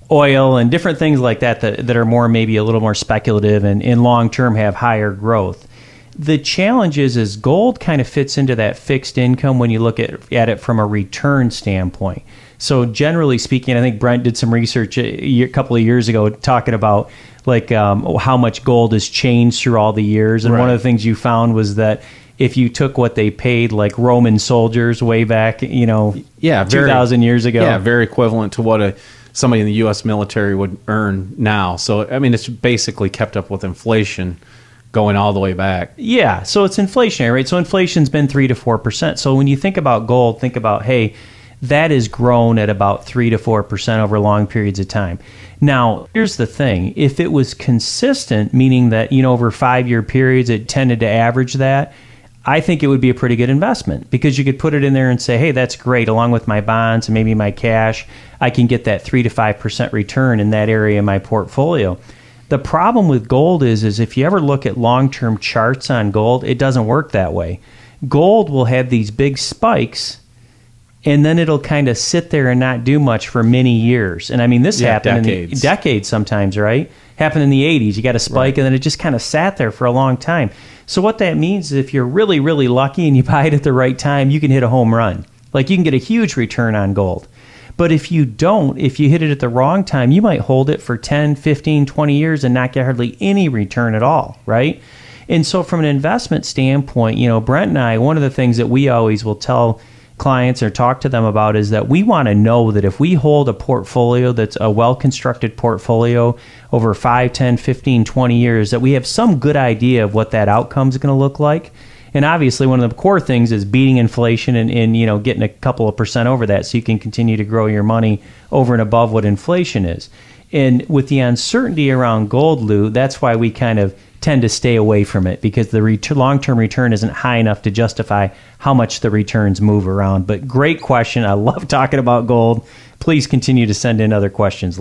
oil and different things like that, that that are more maybe a little more speculative and in long term have higher growth. The challenge is, is gold kind of fits into that fixed income when you look at, at it from a return standpoint. So generally speaking, I think Brent did some research a, year, a couple of years ago talking about like um, how much gold has changed through all the years. And right. One of the things you found was that if you took what they paid like Roman soldiers way back, you know, yeah, two thousand years ago. Yeah, very equivalent to what a somebody in the U S military would earn now. So, I mean, it's basically kept up with inflation going all the way back. Yeah, so it's inflationary, right? So inflation's been three to four percent. So when you think about gold, think about, hey, that has grown at about three to four percent over long periods of time. Now, here's the thing. If it was consistent, meaning that, you know, over five-year periods it tended to average that, I think it would be a pretty good investment, because you could put it in there and say, hey, that's great. Along with my bonds and maybe my cash, I can get that three to five percent return in that area of my portfolio. The problem with gold is, is if you ever look at long-term charts on gold, it doesn't work that way. Gold will have these big spikes, and then it'll kind of sit there and not do much for many years. And I mean, this yeah, happened decades. in the decades sometimes, right? Happened in the eighties. You got a spike, right. And then it just kind of sat there for a long time. So what that means is if you're really, really lucky and you buy it at the right time, you can hit a home run. Like, you can get a huge return on gold. But if you don't, if you hit it at the wrong time, you might hold it for ten, fifteen, twenty years and not get hardly any return at all, right? And so from an investment standpoint, you know, Brent and I, one of the things that we always will tell clients or talk to them about is that we want to know that if we hold a portfolio that's a well-constructed portfolio over five, ten, fifteen, twenty years, that we have some good idea of what that outcome is going to look like. And obviously, one of the core things is beating inflation and, and, you know, getting a couple of percent over that so you can continue to grow your money over and above what inflation is. And with the uncertainty around gold, Lou, that's why we kind of tend to stay away from it, because the ret- long-term return isn't high enough to justify how much the returns move around. But great question. I love talking about gold. Please continue to send in other questions, Lou.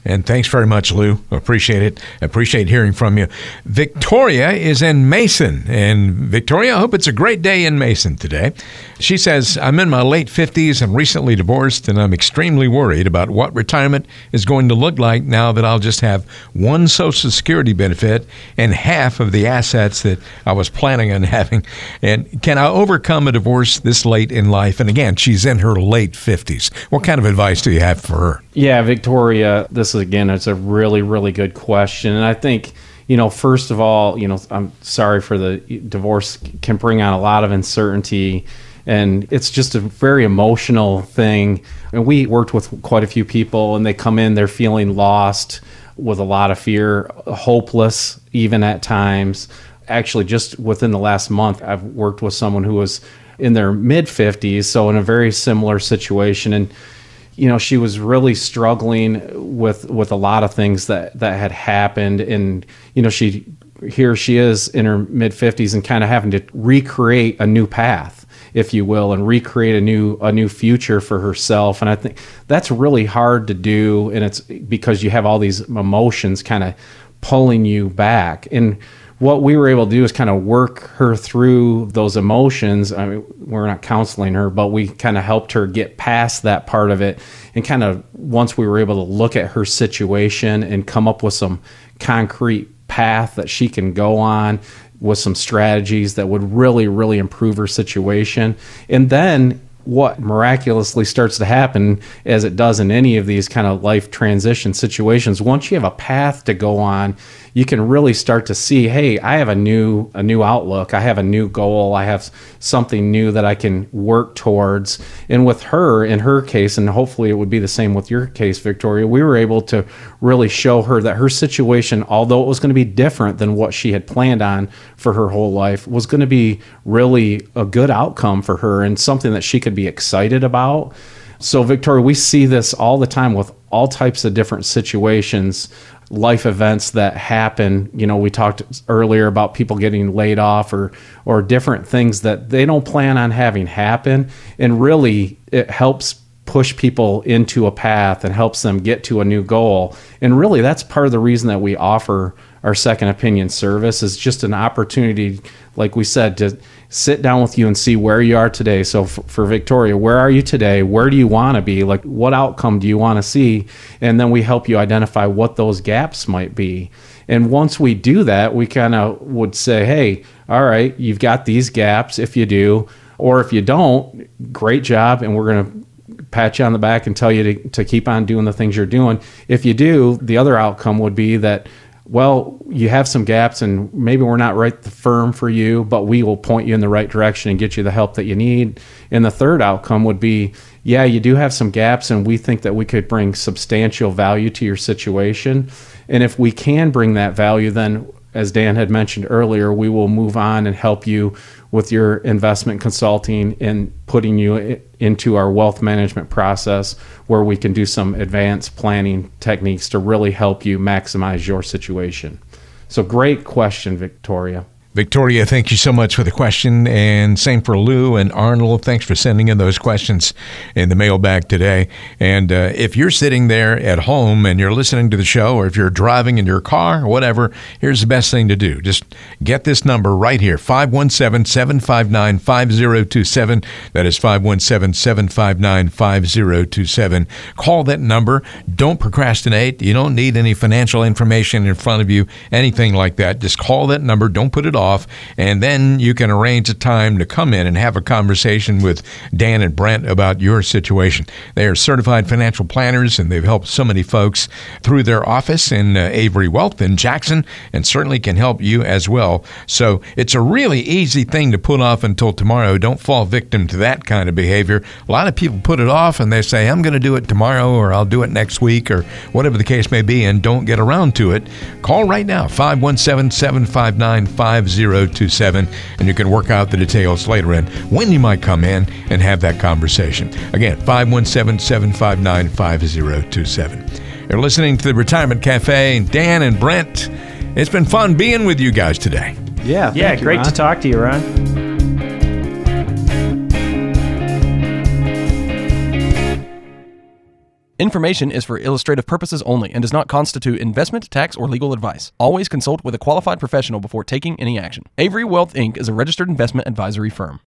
And thanks very much, Lou. Appreciate it. Appreciate hearing from you. Victoria is in Mason. And Victoria, I hope it's a great day in Mason today. She says, I'm in my late fifties and recently divorced, and I'm extremely worried about what retirement is going to look like now that I'll just have one Social Security benefit and half of the assets that I was planning on having. And can I overcome a divorce this late in life? And again, she's in her late fifties. What kind of advice do you have for her? Yeah, Victoria, this is, again, it's a really, really good question. And I think, you know, first of all, you know, I'm sorry for the divorce can bring on a lot of uncertainty. And it's just a very emotional thing. And we worked with quite a few people, and they come in, they're feeling lost with a lot of fear, hopeless even at times. Actually, just within the last month, I've worked with someone who was in their mid fifties, so in a very similar situation. And you know, she was really struggling with with a lot of things that that had happened. And you know, she here she is in her mid fifties and kind of having to recreate a new path, if you will, and recreate a new a new future for herself. And I think that's really hard to do, and it's because you have all these emotions kind of pulling you back. And what we were able to do is kind of work her through those emotions. I mean, we're not counseling her, but we kind of helped her get past that part of it. And kind of once we were able to look at her situation and come up with some concrete path that she can go on with some strategies that would really, really improve her situation. And then what miraculously starts to happen, as it does in any of these kind of life transition situations, once you have a path to go on, you can really start to see, hey, I have a new a new outlook. I have a new goal. I have something new that I can work towards. And with her, in her case, and hopefully it would be the same with your case, Victoria, we were able to really show her that her situation, although it was going to be different than what she had planned on for her whole life, was going to be really a good outcome for her and something that she could be excited about. So, Victoria, we see this all the time with all types of different situations, life events that happen. You know, we talked earlier about people getting laid off or or different things that they don't plan on having happen. And really, it helps push people into a path and helps them get to a new goal. And really, that's part of the reason that we offer our second opinion service, is just an opportunity, like we said, to sit down with you and see where you are today. So for, for Victoria, where are you today? Where do you want to be? Like, what outcome do you want to see? And then we help you identify what those gaps might be. And once we do that, we kind of would say, hey, all right, you've got these gaps if you do, or if you don't, great job, and we're going to pat you on the back and tell you to, to keep on doing the things you're doing. If you do, the other outcome would be that, well, you have some gaps and maybe we're not right the firm for you, but we will point you in the right direction and get you the help that you need. And the third outcome would be, yeah, you do have some gaps and we think that we could bring substantial value to your situation. And if we can bring that value, then as Dan had mentioned earlier, we will move on and help you with your investment consulting and putting you into our wealth management process, where we can do some advanced planning techniques to really help you maximize your situation. So great question, Victoria. Victoria, thank you so much for the question, and same for Lou and Arnold. Thanks for sending in those questions in the mailbag today. And uh, if you're sitting there at home and you're listening to the show, or if you're driving in your car or whatever, here's the best thing to do. Just get this number right here, five one seven, seven five nine, five zero two seven. That is five one seven, seven five nine, five zero two seven. Call that number. Don't procrastinate. You don't need any financial information in front of you, anything like that. Just call that number. Don't put it off. Off, and then you can arrange a time to come in and have a conversation with Dan and Brent about your situation. They are certified financial planners, and they've helped so many folks through their office in uh, Avery Wealth in Jackson, and certainly can help you as well. So it's a really easy thing to put off until tomorrow. Don't fall victim to that kind of behavior. A lot of people put it off, and they say, I'm going to do it tomorrow, or I'll do it next week, or whatever the case may be, and don't get around to it. Call right now, five one seven, seven five nine, five zero two seven, and you can work out the details later in when you might come in and have that conversation. Again, five one seven, seven five nine, five zero two seven. You're listening to the Retirement Cafe. Dan and Brent, it's been fun being with you guys today. Yeah, yeah, you, great Ron. to talk to you, Ron. Information is for illustrative purposes only and does not constitute investment, tax, or legal advice. Always consult with a qualified professional before taking any action. Avery Wealth Incorporated is a registered investment advisory firm.